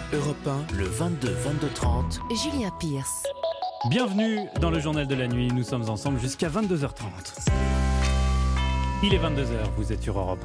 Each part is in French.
Europe 1, le 22-22-30. Julien Pierce. Bienvenue dans le journal de la nuit, nous sommes ensemble jusqu'à 22h30. Il est 22h, vous êtes sur Europe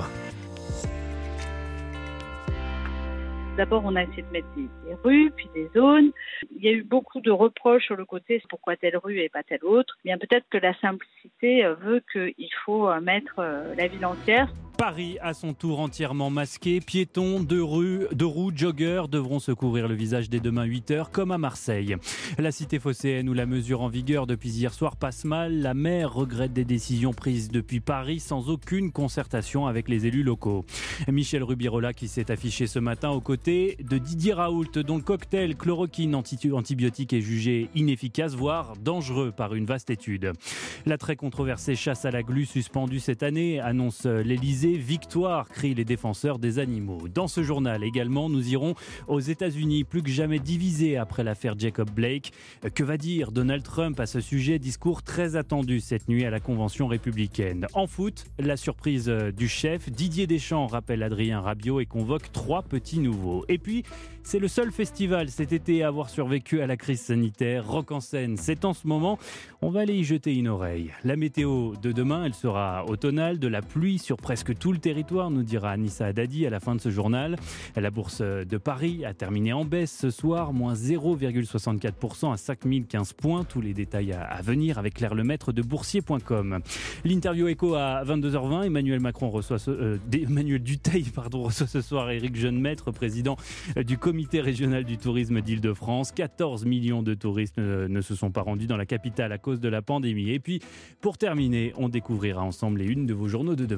1. D'abord, on a essayé de mettre des rues, puis des zones. Il y a eu beaucoup de reproches sur le côté, pourquoi telle rue et pas telle autre. Bien, peut-être que la simplicité veut qu'il faut mettre la ville entière. Paris à son tour entièrement masqué. Piétons, deux roues, joggeurs devront se couvrir le visage dès demain 8h, comme à Marseille. La cité phocéenne où la mesure en vigueur depuis hier soir passe mal. La maire regrette des décisions prises depuis Paris sans aucune concertation avec les élus locaux. Michel Rubirola qui s'est affiché ce matin aux côtés de Didier Raoult, dont le cocktail chloroquine antibiotique est jugé inefficace, voire dangereux par une vaste étude. La très controversée chasse à la glu suspendue cette année, annonce l'Élysée. Victoire, crient les défenseurs des animaux. Dans ce journal également, nous irons aux États-Unis, plus que jamais divisés après l'affaire Jacob Blake. Que va dire Donald Trump à ce sujet? Discours très attendu cette nuit à la convention républicaine. En foot, la surprise du chef. Didier Deschamps rappelle Adrien Rabiot et convoque 3 petits nouveaux. Et puis, c'est le seul festival cet été à avoir survécu à la crise sanitaire. Rock en scène, c'est en ce moment. On va aller y jeter une oreille. La météo de demain, elle sera automnale, de la pluie sur presque tout le territoire, nous dira Anissa Haddadi à la fin de ce journal. La bourse de Paris a terminé en baisse ce soir, moins 0,64% à 5015 points. Tous les détails à venir avec Claire Lemaître de boursier.com. L'interview écho à 22h20. Emmanuel Dutheil reçoit ce soir Éric Jeunemaître, président du comité régional du tourisme d'Île-de-France. 14 millions de touristes ne se sont pas rendus dans la capitale à cause de la pandémie. Et puis, pour terminer, on découvrira ensemble les unes de vos journaux de demain.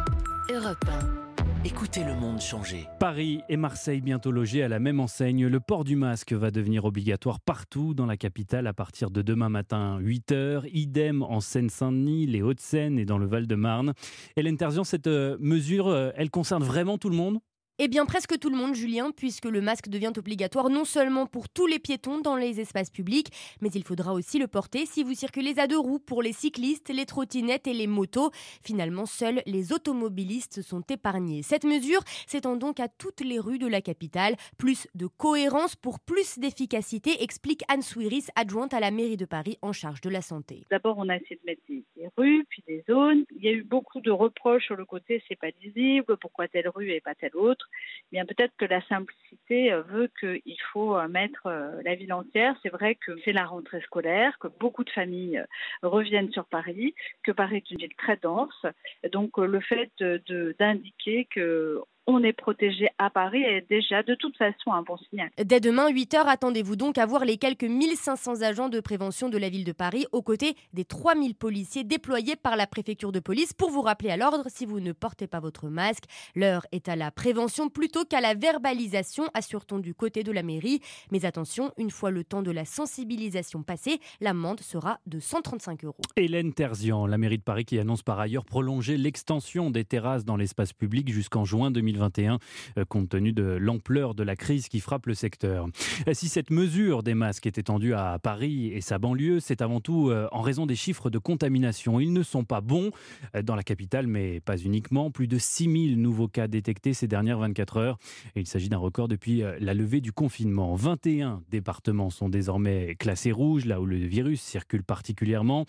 Europe 1. Écoutez le monde changer. Paris et Marseille bientôt logés à la même enseigne. Le port du masque va devenir obligatoire partout dans la capitale à partir de demain matin 8h. Idem en Seine-Saint-Denis, les Hauts-de-Seine et dans le Val-de-Marne. Hélène Terzian, cette mesure, elle concerne vraiment tout le monde ? Eh bien, presque tout le monde, Julien, puisque le masque devient obligatoire non seulement pour tous les piétons dans les espaces publics, mais il faudra aussi le porter si vous circulez à 2 roues pour les cyclistes, les trottinettes et les motos. Finalement, seuls les automobilistes sont épargnés. Cette mesure s'étend donc à toutes les rues de la capitale. Plus de cohérence pour plus d'efficacité, explique Anne Souiris, adjointe à la mairie de Paris en charge de la santé. D'abord, on a essayé de mettre des rues, puis des zones. Il y a eu beaucoup de reproches sur le côté, c'est pas lisible, pourquoi telle rue et pas telle autre. Bien, peut-être que la simplicité veut qu'il faut mettre la ville entière. C'est vrai que c'est la rentrée scolaire, que beaucoup de familles reviennent sur Paris, que Paris est une ville très dense. Donc le fait d'indiquer que on est protégé à Paris est déjà de toute façon un bon signal. Dès demain, 8h, attendez-vous donc à voir les quelques 1500 agents de prévention de la ville de Paris aux côtés des 3000 policiers déployés par la préfecture de police pour vous rappeler à l'ordre si vous ne portez pas votre masque. L'heure est à la prévention plutôt qu'à la verbalisation, assure-t-on du côté de la mairie. Mais attention, une fois le temps de la sensibilisation passé, l'amende sera de 135 €. Hélène Terzian, la mairie de Paris qui annonce par ailleurs prolonger l'extension des terrasses dans l'espace public jusqu'en juin 2021, compte tenu de l'ampleur de la crise qui frappe le secteur. Si cette mesure des masques est étendue à Paris et sa banlieue, c'est avant tout en raison des chiffres de contamination. Ils ne sont pas bons dans la capitale, mais pas uniquement. Plus de 6000 nouveaux cas détectés ces dernières 24 heures. Et il s'agit d'un record depuis la levée du confinement. 21 départements sont désormais classés rouges, là où le virus circule particulièrement.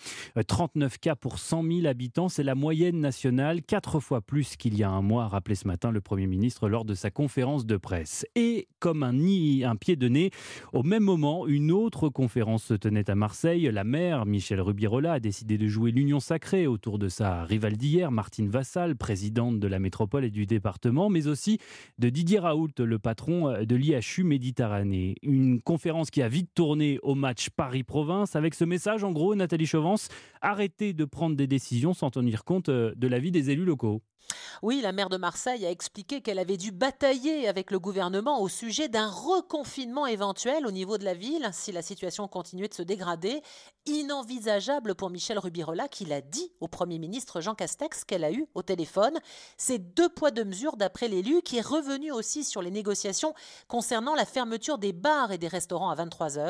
39 cas pour 100 000 habitants, c'est la moyenne nationale, 4 fois plus qu'il y a un mois, rappelé ce matin le Premier ministre lors de sa conférence de presse. Et comme un pied de nez, au même moment, une autre conférence se tenait à Marseille. La maire, Michel Rubirola, a décidé de jouer l'union sacrée autour de sa rivale d'hier, Martine Vassal, présidente de la métropole et du département, mais aussi de Didier Raoult, le patron de l'IHU Méditerranée. Une conférence qui a vite tourné au match Paris-Province, avec ce message, en gros, Nathalie Chauvance, arrêtez de prendre des décisions sans tenir compte de l'avis des élus locaux. Oui, la maire de Marseille a expliqué qu'elle avait dû batailler avec le gouvernement au sujet d'un reconfinement éventuel au niveau de la ville si la situation continuait de se dégrader. Inenvisageable pour Michel Rubirola qui l'a dit au Premier ministre Jean Castex qu'elle a eu au téléphone. C'est 2 poids 2 mesures d'après l'élu qui est revenu aussi sur les négociations concernant la fermeture des bars et des restaurants à 23h.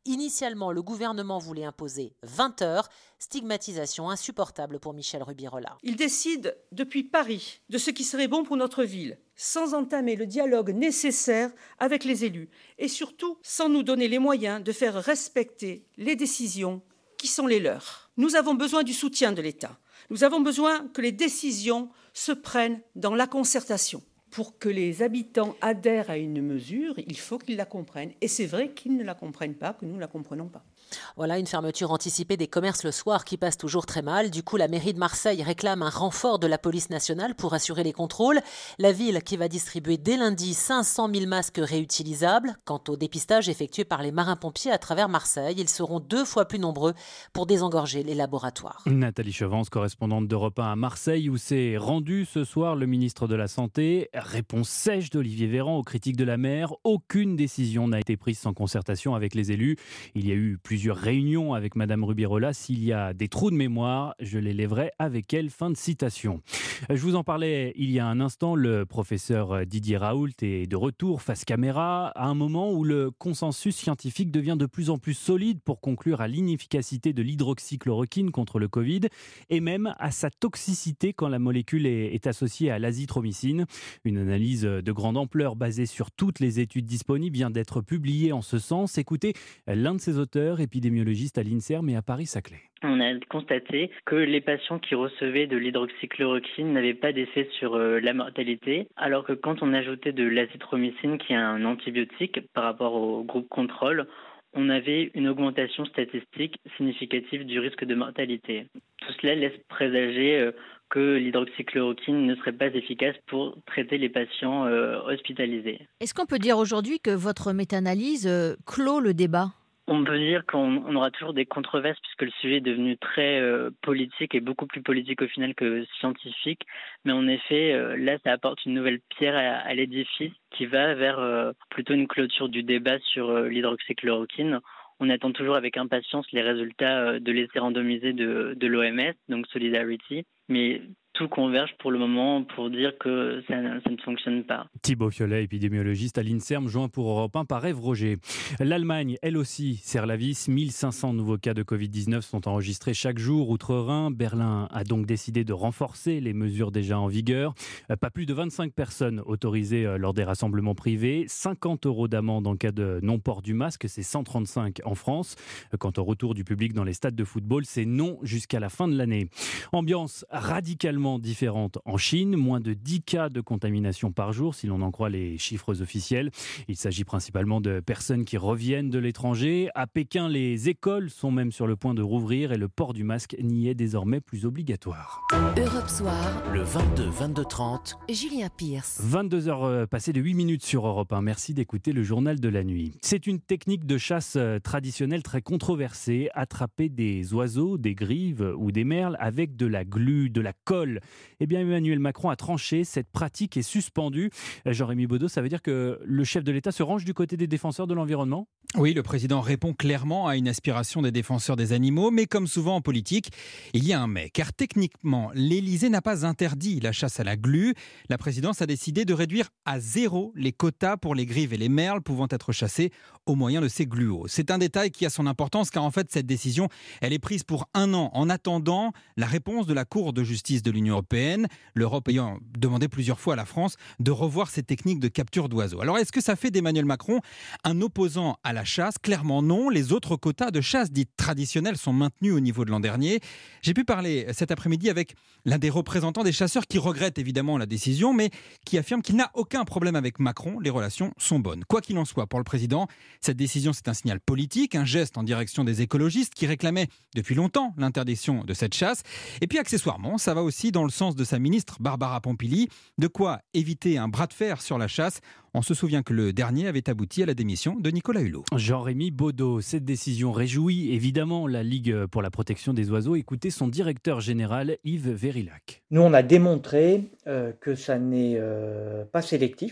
Initialement, le gouvernement voulait imposer 20 heures, stigmatisation insupportable pour Michel Rubirola. Il décide depuis Paris de ce qui serait bon pour notre ville, sans entamer le dialogue nécessaire avec les élus et surtout sans nous donner les moyens de faire respecter les décisions qui sont les leurs. Nous avons besoin du soutien de l'État. Nous avons besoin que les décisions se prennent dans la concertation. Pour que les habitants adhèrent à une mesure, il faut qu'ils la comprennent. Et c'est vrai qu'ils ne la comprennent pas, que nous ne la comprenons pas. Voilà une fermeture anticipée des commerces le soir qui passe toujours très mal. Du coup, la mairie de Marseille réclame un renfort de la police nationale pour assurer les contrôles. La ville qui va distribuer dès lundi 500 000 masques réutilisables. Quant au dépistage effectué par les marins-pompiers à travers Marseille, ils seront 2 fois plus nombreux pour désengorger les laboratoires. Nathalie Chevance, correspondante d'Europe 1 à Marseille, où s'est rendu ce soir le ministre de la Santé. Réponse sèche d'Olivier Véran aux critiques de la maire. Aucune décision n'a été prise sans concertation avec les élus. Il y a eu plusieurs réunions avec Madame Rubirola. S'il y a des trous de mémoire, je les lèverai avec elle. Fin de citation. Je vous en parlais il y a un instant. Le professeur Didier Raoult est de retour face caméra à un moment où le consensus scientifique devient de plus en plus solide pour conclure à l'inefficacité de l'hydroxychloroquine contre le Covid et même à sa toxicité quand la molécule est associée à l'azithromycine. Une analyse de grande ampleur basée sur toutes les études disponibles vient d'être publiée en ce sens. Écoutez l'un de ses auteurs, épidémiologiste à l'INSERM et à Paris-Saclay. On a constaté que les patients qui recevaient de l'hydroxychloroquine n'avaient pas d'effet sur la mortalité, alors que quand on ajoutait de l'azithromycine, qui est un antibiotique, par rapport au groupe contrôle, on avait une augmentation statistique significative du risque de mortalité. Tout cela laisse présager que l'hydroxychloroquine ne serait pas efficace pour traiter les patients hospitalisés. Est-ce qu'on peut dire aujourd'hui que votre méta-analyse clôt le débat ? On peut dire qu'on aura toujours des controverses puisque le sujet est devenu très politique et beaucoup plus politique au final que scientifique. Mais en effet, là, ça apporte une nouvelle pierre à l'édifice qui va vers plutôt une clôture du débat sur l'hydroxychloroquine. On attend toujours avec impatience les résultats de l'essai randomisé de l'OMS, donc Solidarity. Mais tout converge pour le moment pour dire que ça ne fonctionne pas. Thibaut Fiolet, épidémiologiste à l'INSERM, joint pour Europe 1 par Ève Roger. L'Allemagne, elle aussi, serre la vis. 1500 nouveaux cas de Covid-19 sont enregistrés chaque jour outre-Rhin. Berlin a donc décidé de renforcer les mesures déjà en vigueur. Pas plus de 25 personnes autorisées lors des rassemblements privés. 50 € d'amende en cas de non-port du masque, c'est 135 en France. Quant au retour du public dans les stades de football, c'est non jusqu'à la fin de l'année. Ambiance radicalement différente en Chine, moins de 10 cas de contamination par jour si l'on en croit les chiffres officiels. Il s'agit principalement de personnes qui reviennent de l'étranger. À Pékin, les écoles sont même sur le point de rouvrir et le port du masque n'y est désormais plus obligatoire. Europe Soir, Le 22-22-30. Julien Pierce. 22h passées de 8 minutes sur Europe 1. Merci d'écouter le journal de la nuit. C'est une technique de chasse traditionnelle très controversée. Attraper des oiseaux, des grives ou des merles avec de la glu, de la colle. Eh bien, Emmanuel Macron a tranché. Cette pratique est suspendue. Jean-Rémy Baudot, ça veut dire que le chef de l'État se range du côté des défenseurs de l'environnement ? Oui, le président répond clairement à une aspiration des défenseurs des animaux, mais comme souvent en politique, il y a un mais. Car techniquement, l'Élysée n'a pas interdit la chasse à la glu. La présidence a décidé de réduire à 0 les quotas pour les grives et les merles pouvant être chassés au moyen de ces gluaux. C'est un détail qui a son importance car en fait cette décision, elle est prise pour 1 an en attendant la réponse de la Cour de justice de l'Union européenne, l'Europe ayant demandé plusieurs fois à la France de revoir ces techniques de capture d'oiseaux. Alors est-ce que ça fait d'Emmanuel Macron un opposant à la chasse ? Clairement non. Les autres quotas de chasse dites traditionnels sont maintenus au niveau de l'an dernier. J'ai pu parler cet après-midi avec l'un des représentants des chasseurs qui regrette évidemment la décision, mais qui affirme qu'il n'a aucun problème avec Macron. Les relations sont bonnes. Quoi qu'il en soit, pour le président, cette décision c'est un signal politique, un geste en direction des écologistes qui réclamaient depuis longtemps l'interdiction de cette chasse. Et puis accessoirement, ça va aussi dans le sens de sa ministre Barbara Pompili, de quoi éviter un bras de fer sur la chasse. On se souvient que le dernier avait abouti à la démission de Nicolas Hulot. Jean-Rémy Baudot, cette décision réjouit évidemment la Ligue pour la protection des oiseaux. Écoutez son directeur général Yves Verillac. Nous, on a démontré que ça n'est pas sélectif.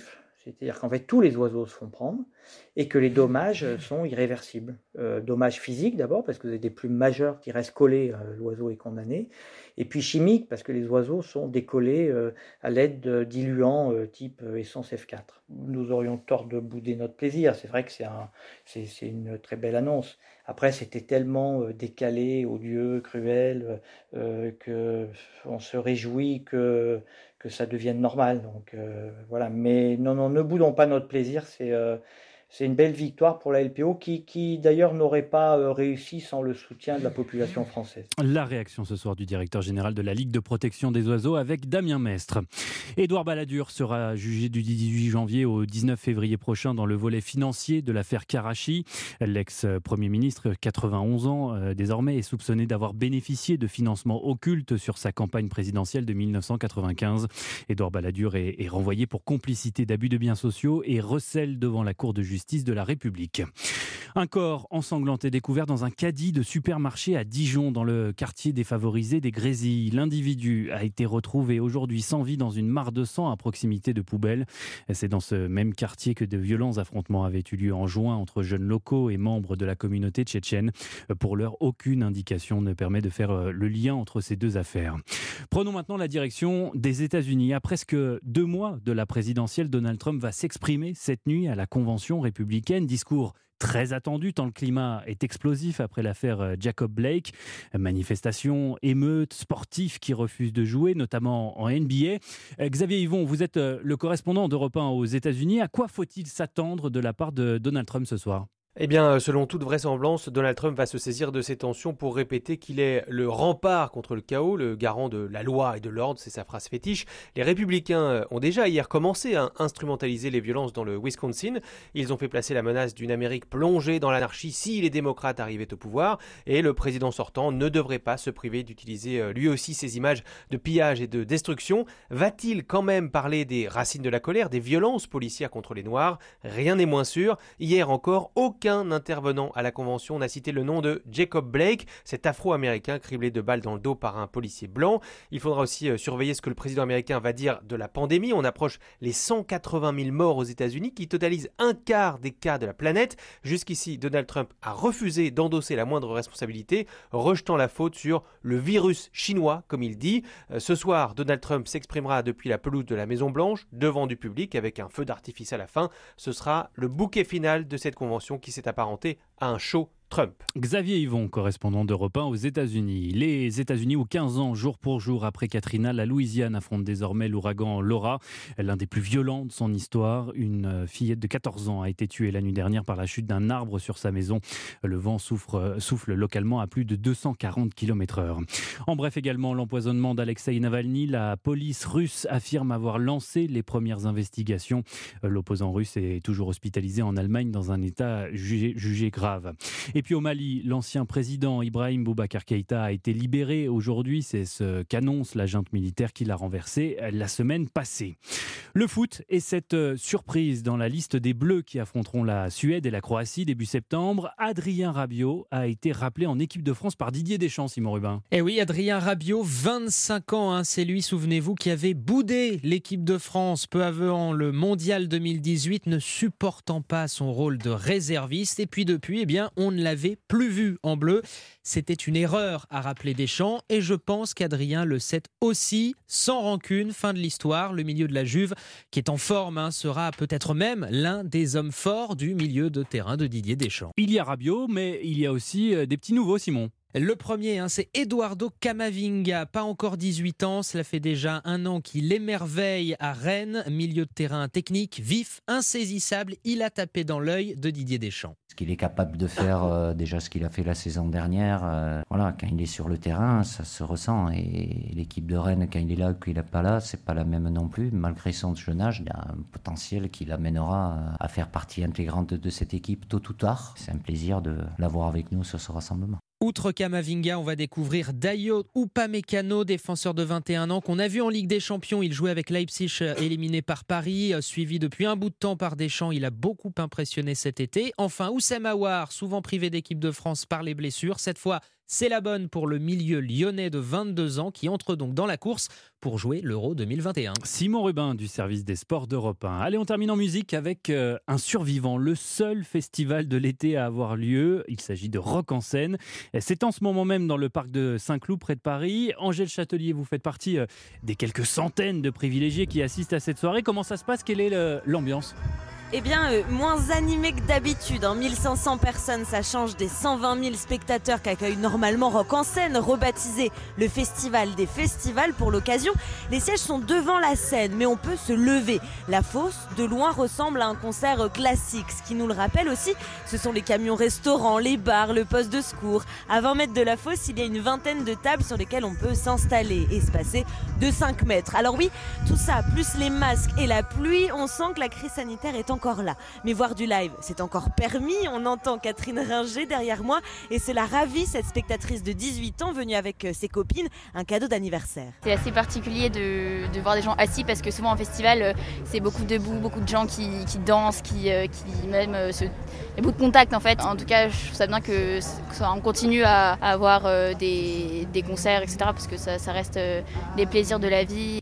C'est-à-dire qu'en fait, tous les oiseaux se font prendre et que les dommages sont irréversibles. Dommages physiques d'abord, parce que vous avez des plumes majeures qui restent collées, l'oiseau est condamné. Et puis chimiques, parce que les oiseaux sont décollés à l'aide de diluants type essence F4. Nous aurions tort de bouder notre plaisir. C'est vrai que c'est une très belle annonce. Après, c'était tellement décalé, odieux, cruel, qu'on se réjouit que ça devienne normal. Donc voilà. Mais non, ne boudons pas notre plaisir. C'est une belle victoire pour la LPO qui d'ailleurs n'aurait pas réussi sans le soutien de la population française. La réaction ce soir du directeur général de la Ligue de protection des oiseaux avec Damien Mestre. Édouard Balladur sera jugé du 18 janvier au 19 février prochain dans le volet financier de l'affaire Karachi. L'ex-premier ministre, 91 ans désormais, est soupçonné d'avoir bénéficié de financements occultes sur sa campagne présidentielle de 1995. Édouard Balladur est renvoyé pour complicité d'abus de biens sociaux et recèle devant la Cour de justice de la République. Un corps ensanglanté découvert dans un caddie de supermarché à Dijon, dans le quartier défavorisé des Grésilles. L'individu a été retrouvé aujourd'hui sans vie dans une mare de sang à proximité de poubelles. C'est dans ce même quartier que de violents affrontements avaient eu lieu en juin entre jeunes locaux et membres de la communauté tchétchène. Pour l'heure, aucune indication ne permet de faire le lien entre ces deux affaires. Prenons maintenant la direction des États-Unis. À presque 2 mois de la présidentielle, Donald Trump va s'exprimer cette nuit à la convention républicaine. Discours très attendu tant le climat est explosif après l'affaire Jacob Blake. Manifestations, émeutes, sportifs qui refusent de jouer, notamment en NBA. Xavier Yvon, vous êtes le correspondant d'Europe 1 aux États-Unis. À quoi faut-il s'attendre de la part de Donald Trump ce soir ? Eh bien, selon toute vraisemblance, Donald Trump va se saisir de ces tensions pour répéter qu'il est le rempart contre le chaos, le garant de la loi et de l'ordre, c'est sa phrase fétiche. Les républicains ont déjà hier commencé à instrumentaliser les violences dans le Wisconsin. Ils ont fait placer la menace d'une Amérique plongée dans l'anarchie si les démocrates arrivaient au pouvoir. Et le président sortant ne devrait pas se priver d'utiliser lui aussi ces images de pillage et de destruction. Va-t-il quand même parler des racines de la colère, des violences policières contre les Noirs ? Rien n'est moins sûr. Hier encore, aucun intervenant à la convention n'a cité le nom de Jacob Blake, cet Afro-Américain criblé de balles dans le dos par un policier blanc. Il faudra aussi surveiller ce que le président américain va dire de la pandémie. On approche les 180 000 morts aux États-Unis qui totalisent un quart des cas de la planète. Jusqu'ici, Donald Trump a refusé d'endosser la moindre responsabilité, rejetant la faute sur le virus chinois, comme il dit. Ce soir, Donald Trump s'exprimera depuis la pelouse de la Maison-Blanche, devant du public, avec un feu d'artifice à la fin. Ce sera le bouquet final de cette convention qui s'est apparenté à un show Trump. Xavier Yvon, correspondant d'Europe 1 aux États-Unis. Les États-Unis où 15 ans, jour pour jour après Katrina, la Louisiane affronte désormais l'ouragan Laura, l'un des plus violents de son histoire. Une fillette de 14 ans a été tuée la nuit dernière par la chute d'un arbre sur sa maison. Le vent souffle localement à plus de 240 km/h. En bref, également l'empoisonnement d'Alexeï Navalny. La police russe affirme avoir lancé les premières investigations. L'opposant russe est toujours hospitalisé en Allemagne dans un état jugé grave. Et puis au Mali, l'ancien président Ibrahim Boubacar Keïta a été libéré aujourd'hui. C'est ce qu'annonce la junte militaire qui l'a renversé la semaine passée. Le foot est cette surprise dans la liste des Bleus qui affronteront la Suède et la Croatie début septembre. Adrien Rabiot a été rappelé en équipe de France par Didier Deschamps, Simon Rubin. Eh oui, Adrien Rabiot, 25 ans, c'est lui, souvenez-vous, qui avait boudé l'équipe de France peu avant le Mondial 2018, ne supportant pas son rôle de réserviste. Et puis depuis, on ne l'avait plus vu en bleu. C'était une erreur, a rappelé Deschamps, et je pense qu'Adrien le sait aussi, sans rancune. Fin de l'histoire, le milieu de la Juve, qui est en forme, sera peut-être même l'un des hommes forts du milieu de terrain de Didier Deschamps. Il y a Rabiot, mais il y a aussi des petits nouveaux, Simon. Le premier, c'est Eduardo Camavinga, pas encore 18 ans, cela fait déjà 1 an qu'il émerveille à Rennes, milieu de terrain technique, vif, insaisissable, il a tapé dans l'œil de Didier Deschamps. Ce qu'il est capable de faire, déjà ce qu'il a fait la saison dernière, quand il est sur le terrain, ça se ressent. Et l'équipe de Rennes, quand il est là ou qu'il n'est pas là, c'est pas la même non plus. Malgré son jeune âge, il a un potentiel qui l'amènera à faire partie intégrante de cette équipe tôt ou tard. C'est un plaisir de l'avoir avec nous sur ce rassemblement. Outre Camavinga, on va découvrir Dayot Upamecano, défenseur de 21 ans qu'on a vu en Ligue des Champions. Il jouait avec Leipzig, éliminé par Paris, suivi depuis un bout de temps par Deschamps. Il a beaucoup impressionné cet été. Enfin, Oussem Aouar, souvent privé d'équipe de France par les blessures. Cette fois, C'est la bonne pour le milieu lyonnais de 22 ans qui entre donc dans la course pour jouer l'Euro 2021. Simon Rubin du service des sports d'Europe 1. Allez, on termine en musique avec un survivant, le seul festival de l'été à avoir lieu. Il s'agit de Rock en scène. C'est en ce moment même dans le parc de Saint-Cloud près de Paris. Angèle Châtelier, vous faites partie des quelques centaines de privilégiés qui assistent à cette soirée. Comment ça se passe ? Quelle est l'ambiance ? Eh bien, moins animé que d'habitude. 1500 personnes, ça change des 120 000 spectateurs qu'accueille normalement Rock en scène, rebaptisé le Festival des Festivals pour l'occasion. Les sièges sont devant la scène, mais on peut se lever. La fosse, de loin, ressemble à un concert classique. Ce qui nous le rappelle aussi, ce sont les camions restaurants, les bars, le poste de secours. À 20 mètres de la fosse, il y a une vingtaine de tables sur lesquelles on peut s'installer, espacées de 5 mètres. Alors oui, tout ça, plus les masques et la pluie, on sent que la crise sanitaire est encore là. Mais voir du live, c'est encore permis. On entend Catherine Ringer derrière moi et c'est la ravie, cette spectatrice de 18 ans venue avec ses copines, un cadeau d'anniversaire. C'est assez particulier de voir des gens assis parce que souvent en festival, c'est beaucoup debout, beaucoup de gens qui dansent, qui même il y a beaucoup de contact en fait. En tout cas, je trouve ça bien qu'on continue à avoir des concerts, etc. parce que ça reste des plaisirs de la vie.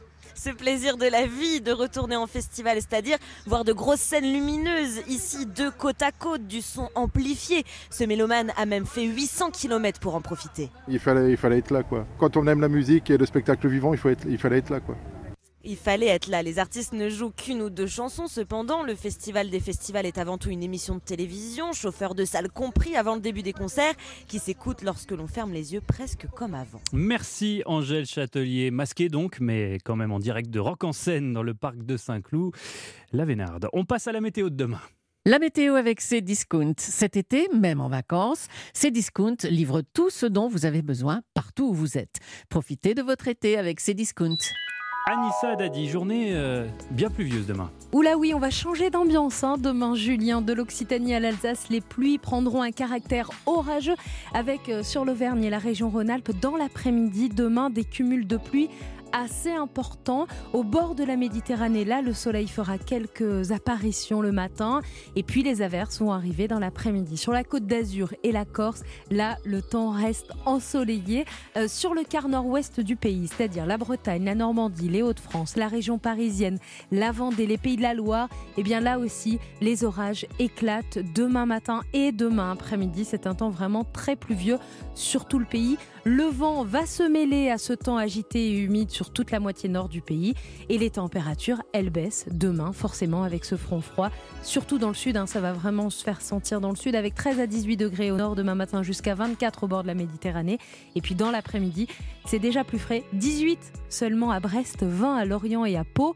Ce plaisir de la vie de retourner en festival, c'est-à-dire voir de grosses scènes lumineuses, ici deux côte à côte, du son amplifié. Ce mélomane a même fait 800 km pour en profiter. Il fallait être là, quoi. Quand on aime la musique et le spectacle vivant, il fallait être là, quoi. Il fallait être là. Les artistes ne jouent qu'une ou deux chansons. Cependant, le Festival des Festivals est avant tout une émission de télévision, chauffeur de salle compris avant le début des concerts, qui s'écoute lorsque l'on ferme les yeux presque comme avant. Merci Angèle Châtelier, masquée donc, mais quand même en direct de Rock en scène dans le parc de Saint-Cloud, la Vénarde. On passe à la météo de demain. La météo avec Cdiscount. Cet été, même en vacances, Cdiscount livre tout ce dont vous avez besoin partout où vous êtes. Profitez de votre été avec Cdiscount. Anissa Dadi, journée bien pluvieuse demain. Oula oui, on va changer d'ambiance demain, Julien. De l'Occitanie à l'Alsace, les pluies prendront un caractère orageux avec sur l'Auvergne et la région Rhône-Alpes dans l'après-midi. Demain, des cumuls de pluie assez important. Au bord de la Méditerranée, là, le soleil fera quelques apparitions le matin et puis les averses vont arriver dans l'après-midi. Sur la Côte d'Azur et la Corse, là, le temps reste ensoleillé. Sur le quart nord-ouest du pays, c'est-à-dire la Bretagne, la Normandie, les Hauts-de-France, la région parisienne, la Vendée, les Pays de la Loire, et bien là aussi, les orages éclatent demain matin et demain après-midi. C'est un temps vraiment très pluvieux sur tout le pays. Le vent va se mêler à ce temps agité et humide sur toute la moitié nord du pays et les températures, elles baissent demain forcément avec ce front froid, surtout dans le sud, ça va vraiment se faire sentir dans le sud avec 13 à 18 degrés au nord demain matin jusqu'à 24 au bord de la Méditerranée et puis dans l'après-midi, c'est déjà plus frais, 18 seulement à Brest, 20 à Lorient et à Pau,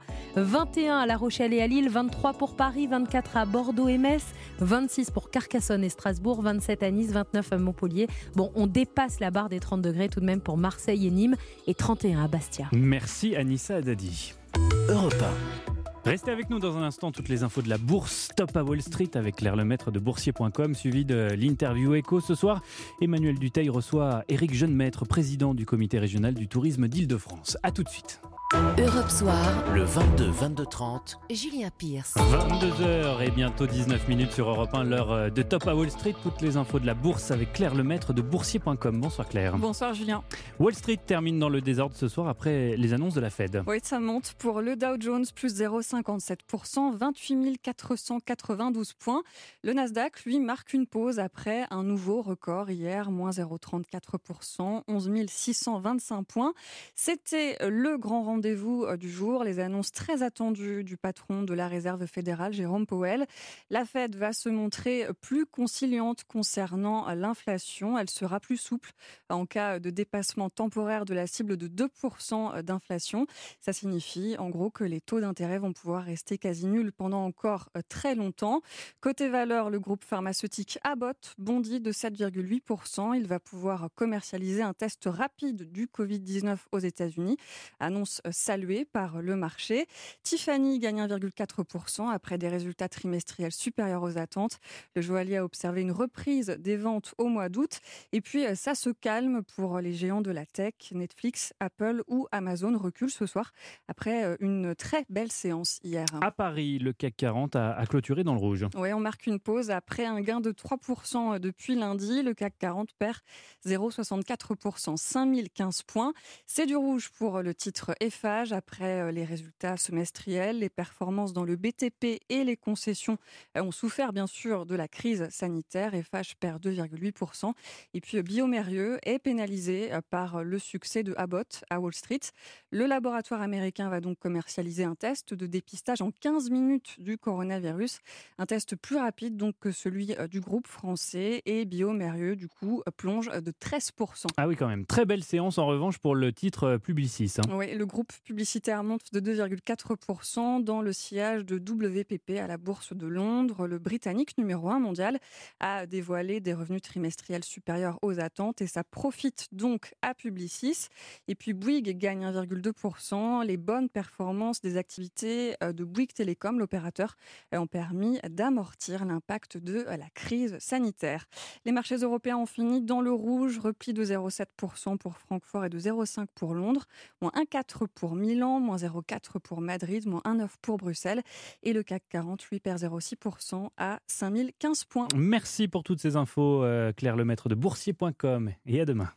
21 à La Rochelle et à Lille, 23 pour Paris, 24 à Bordeaux et Metz, 26 pour Carcassonne et Strasbourg, 27 à Nice, 29 à Montpellier. Bon, on dépasse la barre des 30 degrés tout de même pour Marseille et Nîmes et 31 à Bastia. Merci Anissa Dadi. Europe 1. Restez avec nous dans un instant, toutes les infos de la bourse. Top à Wall Street avec Claire Lemaître de boursier.com, suivi de l'interview écho. Ce soir, Emmanuel Dutheil reçoit Éric Jeunemaître, président du comité régional du tourisme d'Île-de-France. A tout de suite. Europe Soir, Le 22-22-30. Julien Pierce. 22h et bientôt 19 minutes sur Europe 1, l'heure de Top à Wall Street. Toutes les infos de la bourse avec Claire Lemaître de boursier.com. Bonsoir Claire. Bonsoir Julien. Wall Street termine dans le désordre ce soir après les annonces de la Fed. Oui, ça monte pour le Dow Jones, plus 0,57%, 28 492 points. Le Nasdaq, lui, marque une pause après un nouveau record hier, moins 0,34%, 11 625 points. C'était le grand rendez-vous du jour, les annonces très attendues du patron de la Réserve fédérale, Jérôme Powell. La Fed va se montrer plus conciliante concernant l'inflation. Elle sera plus souple en cas de dépassement temporaire de la cible de 2% d'inflation. Ça signifie en gros que les taux d'intérêt vont pouvoir rester quasi nuls pendant encore très longtemps. Côté valeur, le groupe pharmaceutique Abbott bondit de 7,8%. Il va pouvoir commercialiser un test rapide du Covid-19 aux États-Unis. Annonce salué par le marché. Tiffany gagne 1,4% après des résultats trimestriels supérieurs aux attentes. Le joaillier a observé une reprise des ventes au mois d'août. Et puis, ça se calme pour les géants de la tech. Netflix, Apple ou Amazon reculent ce soir après une très belle séance hier. À Paris, le CAC 40 a clôturé dans le rouge. Oui, on marque une pause après un gain de 3% depuis lundi. Le CAC 40 perd 0,64%, 5015 points. C'est du rouge pour le titre Eiffage après les résultats semestriels. Les performances dans le BTP et les concessions ont souffert bien sûr de la crise sanitaire. Eiffage perd 2,8%. Et puis Biomérieux est pénalisé par le succès de Abbott à Wall Street. Le laboratoire américain va donc commercialiser un test de dépistage en 15 minutes du coronavirus. Un test plus rapide donc que celui du groupe français, et Biomérieux du coup plonge de 13%. Ah oui, quand même. Très belle séance en revanche pour le titre Publicis. Oui, le groupe publicitaire monte de 2,4% dans le sillage de WPP à la Bourse de Londres. Le Britannique numéro 1 mondial a dévoilé des revenus trimestriels supérieurs aux attentes et ça profite donc à Publicis. Et puis Bouygues gagne 1,2%. Les bonnes performances des activités de Bouygues Télécom, l'opérateur, ont permis d'amortir l'impact de la crise sanitaire. Les marchés européens ont fini dans le rouge, repli de 0,7% pour Francfort et de 0,5% pour Londres, moins 1,4% pour Milan, moins 0,4% pour Madrid, moins 1,9% pour Bruxelles. Et le CAC 40, lui, perd 0,6% à 5015 points. Merci pour toutes ces infos, Claire Lemaître de boursier.com. Et à demain.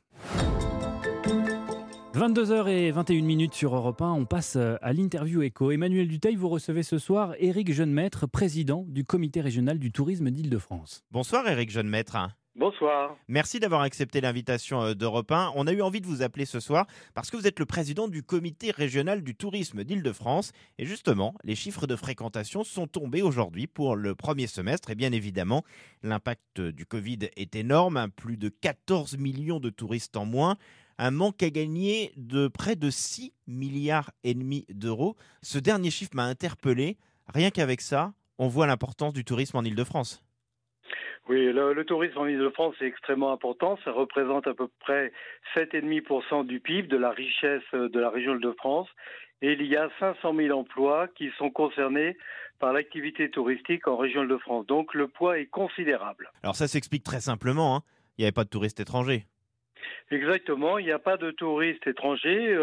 22h21 sur Europe 1, on passe à l'interview éco. Emmanuel Dutheil, vous recevez ce soir Éric Jeunemaître, président du comité régional du tourisme d'Île-de-France. Bonsoir Éric Jeunemaître. Bonsoir. Merci d'avoir accepté l'invitation d'Europe 1. On a eu envie de vous appeler ce soir parce que vous êtes le président du comité régional du tourisme d'Île-de-France. Et justement, les chiffres de fréquentation sont tombés aujourd'hui pour le premier semestre. Et bien évidemment, l'impact du Covid est énorme. Plus de 14 millions de touristes en moins. Un manque à gagner de près de 6,5 milliards d'euros. Ce dernier chiffre m'a interpellé. Rien qu'avec ça, on voit l'importance du tourisme en Île-de-France. Oui, le tourisme en Île-de-France est extrêmement important. Ça représente à peu près 7,5% du PIB, de la richesse de la région Île-de-France. Et il y a 500 000 emplois qui sont concernés par l'activité touristique en région Île-de-France. Donc le poids est considérable. Alors ça s'explique très simplement. Il n'y avait pas de touristes étrangers. Exactement, il n'y a pas de touristes étrangers,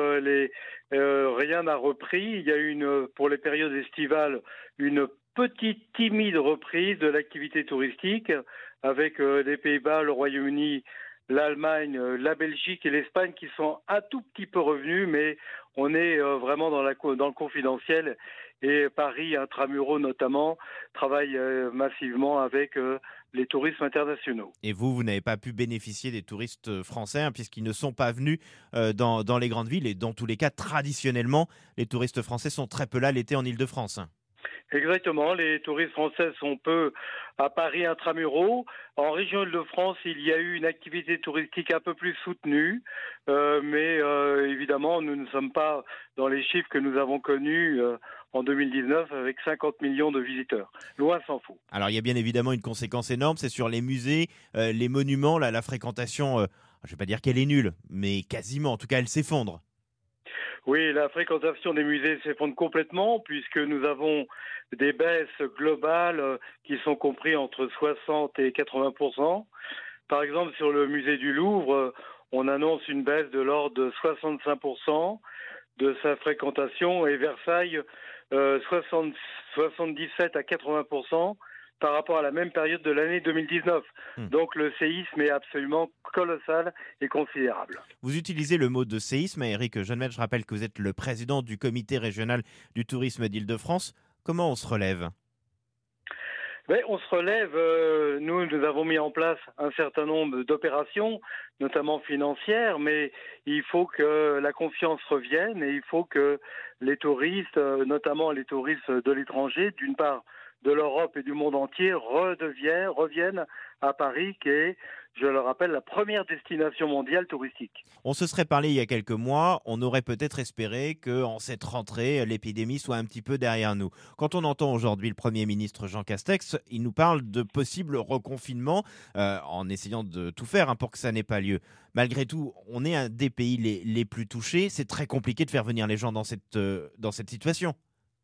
rien n'a repris. Il y a pour les périodes estivales une petite timide reprise de l'activité touristique avec les Pays-Bas, le Royaume-Uni, l'Allemagne, la Belgique et l'Espagne qui sont un tout petit peu revenus, mais on est vraiment dans le confidentiel. Et Paris, Intramuros notamment, travaille massivement avec les tourismes internationaux. Et vous n'avez pas pu bénéficier des touristes français puisqu'ils ne sont pas venus dans les grandes villes. Et dans tous les cas, traditionnellement, les touristes français sont très peu là l'été en Île-de-France. Exactement, les touristes français sont peu à Paris Intramuros. En région Île-de-France, il y a eu une activité touristique un peu plus soutenue, mais évidemment, nous ne sommes pas dans les chiffres que nous avons connus en 2019 avec 50 millions de visiteurs. Loin s'en faut. Alors il y a bien évidemment une conséquence énorme, c'est sur les musées, les monuments, là, la fréquentation, je ne vais pas dire qu'elle est nulle, mais quasiment, en tout cas elle s'effondre. Oui, la fréquentation des musées s'effondre complètement puisque nous avons des baisses globales qui sont comprises entre 60 et 80%. Par exemple, sur le musée du Louvre, on annonce une baisse de l'ordre de 65% de sa fréquentation et Versailles 77 à 80% par rapport à la même période de l'année 2019. Donc le séisme est absolument colossal et considérable. Vous utilisez le mot de séisme, Éric Jeunemaître, je rappelle que vous êtes le président du comité régional du tourisme d'Île-de-France. Comment on se relève ? On se relève, nous avons mis en place un certain nombre d'opérations, notamment financières, mais il faut que la confiance revienne et il faut que les touristes, notamment les touristes de l'étranger, d'une part, de l'Europe et du monde entier reviennent à Paris, qui est, je le rappelle, la première destination mondiale touristique. On se serait parlé il y a quelques mois, on aurait peut-être espéré qu'en cette rentrée, l'épidémie soit un petit peu derrière nous. Quand on entend aujourd'hui le Premier ministre Jean Castex, il nous parle de possible reconfinement en essayant de tout faire pour que ça n'ait pas lieu. Malgré tout, on est un des pays les plus touchés. C'est très compliqué de faire venir les gens dans cette situation.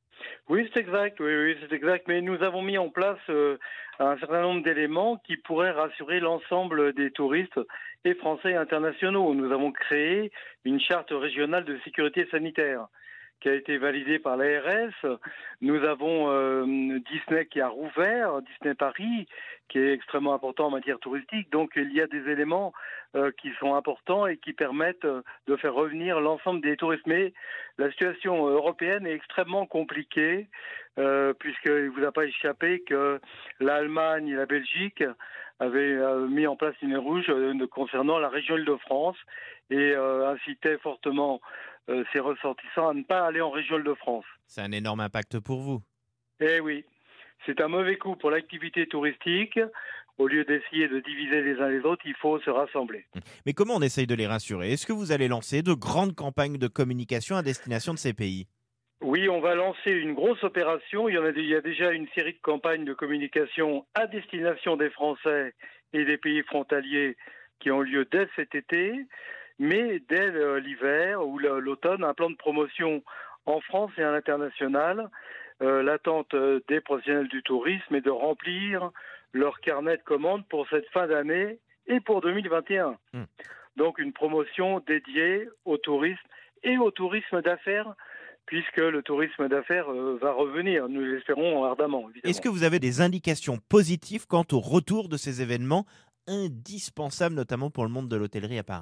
Oui, c'est exact. Oui, c'est exact. Mais nous avons mis en place un certain nombre d'éléments qui pourraient rassurer l'ensemble des touristes et français et internationaux. Nous avons créé une charte régionale de sécurité sanitaire qui a été validée par l'ARS. Nous avons Disney qui a rouvert, Disney Paris, qui est extrêmement important en matière touristique. Donc il y a des éléments qui sont importants et qui permettent de faire revenir l'ensemble des touristes. Mais la situation européenne est extrêmement compliquée, puisqu'il ne vous a pas échappé que l'Allemagne et la Belgique avaient mis en place une ligne rouge concernant la région Île-de-France et incitaient fortement ses ressortissants à ne pas aller en région Île-de-France. C'est un énorme impact pour vous. Eh oui, c'est un mauvais coup pour l'activité touristique. Au lieu d'essayer de diviser les uns les autres, il faut se rassembler. Mais comment on essaye de les rassurer ? Est-ce que vous allez lancer de grandes campagnes de communication à destination de ces pays ? Oui, on va lancer une grosse opération. Il y a déjà une série de campagnes de communication à destination des Français et des pays frontaliers qui ont lieu dès cet été. Mais dès l'hiver ou l'automne, un plan de promotion en France et à l'international. L'attente des professionnels du tourisme est de remplir leur carnet de commandes pour cette fin d'année et pour 2021. Donc une promotion dédiée au tourisme et au tourisme d'affaires, puisque le tourisme d'affaires va revenir, nous l'espérons ardemment. Évidemment. Est-ce que vous avez des indications positives quant au retour de ces événements indispensables, notamment pour le monde de l'hôtellerie à Paris ?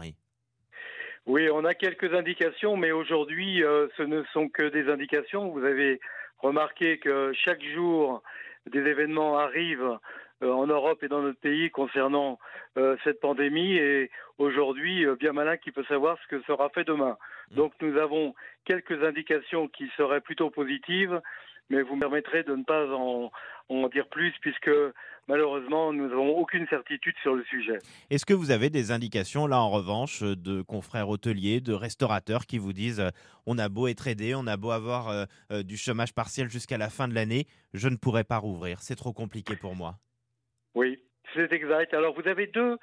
Oui, on a quelques indications, mais aujourd'hui, ce ne sont que des indications. Vous avez remarqué que chaque jour, des événements arrivent en Europe et dans notre pays concernant cette pandémie. Et aujourd'hui, bien malin qui peut savoir ce que sera fait demain. Donc nous avons quelques indications qui seraient plutôt positives, mais vous me permettrez de ne pas en dire plus, puisque malheureusement, nous n'avons aucune certitude sur le sujet. Est-ce que vous avez des indications, là en revanche, de confrères hôteliers, de restaurateurs qui vous disent on a beau être aidé, on a beau avoir du chômage partiel jusqu'à la fin de l'année, je ne pourrai pas rouvrir, c'est trop compliqué pour moi. Oui, c'est exact. Alors vous avez deux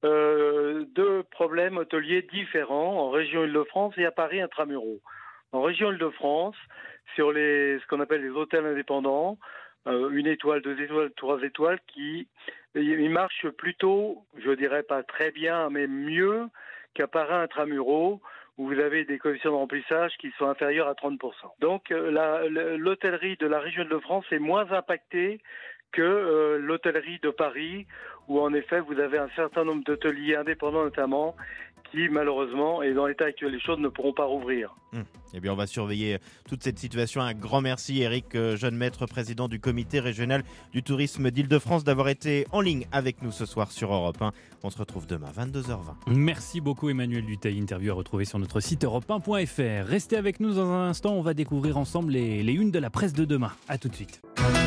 problèmes hôteliers différents en région Île-de-France et à Paris intramuros. En région Île-de-France, sur ce qu'on appelle les hôtels indépendants, 1 étoile, 2 étoiles, 3 étoiles, ils marchent plutôt, je dirais pas très bien, mais mieux qu'à Paris intramuros, où vous avez des conditions de remplissage qui sont inférieures à 30%. Donc l'hôtellerie de la région Île-de-France est moins impactée que l'hôtellerie de Paris, où en effet vous avez un certain nombre d'hôteliers indépendants notamment, qui malheureusement, et dans l'état actuel des choses, ne pourront pas rouvrir. Eh bien, on va surveiller toute cette situation. Un grand merci, Éric Jeune-Maître, président du comité régional du tourisme d'Île-de-France, d'avoir été en ligne avec nous ce soir sur Europe 1. On se retrouve demain, 22h20. Merci beaucoup, Emmanuel Dutheil. Interview à retrouver sur notre site europe1.fr. Restez avec nous dans un instant. On va découvrir ensemble les unes de la presse de demain. À tout de suite.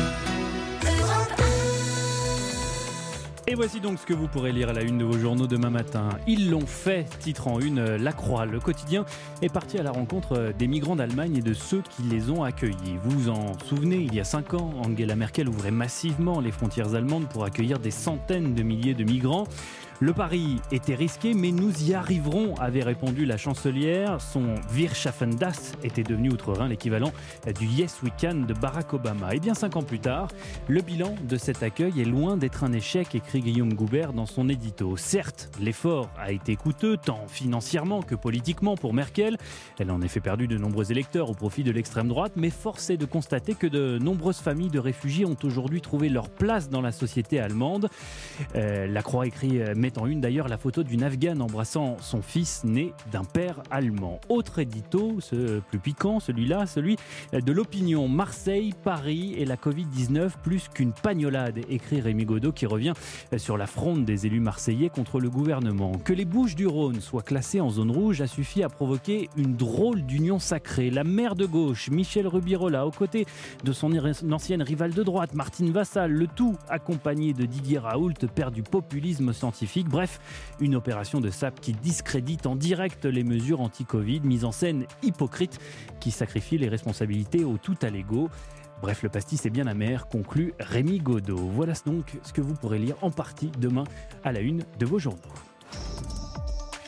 Et voici donc ce que vous pourrez lire à la une de vos journaux demain matin. Ils l'ont fait, titre en une La Croix. Le quotidien est parti à la rencontre des migrants d'Allemagne et de ceux qui les ont accueillis. Vous vous en souvenez, il y a 5 ans, Angela Merkel ouvrait massivement les frontières allemandes pour accueillir des centaines de milliers de migrants. Le pari était risqué, mais nous y arriverons, avait répondu la chancelière. Son Wir schaffen das était devenu outre-Rhin l'équivalent du Yes We Can de Barack Obama. Et bien 5 ans plus tard, le bilan de cet accueil est loin d'être un échec, écrit Guillaume Goubert dans son édito. Certes, l'effort a été coûteux, tant financièrement que politiquement pour Merkel. Elle a en effet perdu de nombreux électeurs au profit de l'extrême droite, mais force est de constater que de nombreuses familles de réfugiés ont aujourd'hui trouvé leur place dans la société allemande. La Croix écrit « met en une d'ailleurs la photo d'une Afghane embrassant son fils né d'un père allemand. Autre édito, ce plus piquant, celui de l'opinion. Marseille, Paris et la Covid-19 plus qu'une pagnolade, écrit Rémi Godot qui revient sur la fronde des élus marseillais contre le gouvernement. Que les Bouches-du-Rhône soient classées en zone rouge a suffi à provoquer une drôle d'union sacrée. La maire de gauche, Michel Rubirola, aux côtés de son ancienne rivale de droite, Martine Vassal, le tout accompagné de Didier Raoult, père du populisme scientifique. Bref, une opération de sape qui discrédite en direct les mesures anti-Covid, mise en scène hypocrite qui sacrifie les responsabilités au tout à l'ego. Bref, le pastis est bien amer, conclut Rémi Godot. Voilà donc ce que vous pourrez lire en partie demain à la une de vos journaux.